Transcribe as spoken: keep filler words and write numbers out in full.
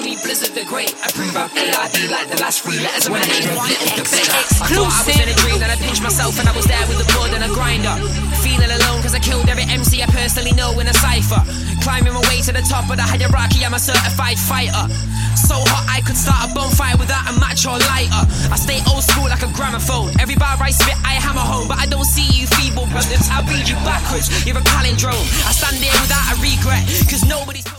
me Blizzard the Great. I prove I'm A I D like the last three letters when I name right off the base. I thought I was in a dream and I pinched myself and I was there with the blood and a grinder. Feeling alone cause I killed every M C I personally know in a cypher. Climbing my way to the top of the hierarchy, I'm a certified fighter. So hot I could start a bonfire without a match or lighter. I stay old school like a gramophone. Every bar I spit I hammer home. But I don't see you feeble brothers, I'll read you backwards. You're a palindrome. I stand there without a regret, cause nobody's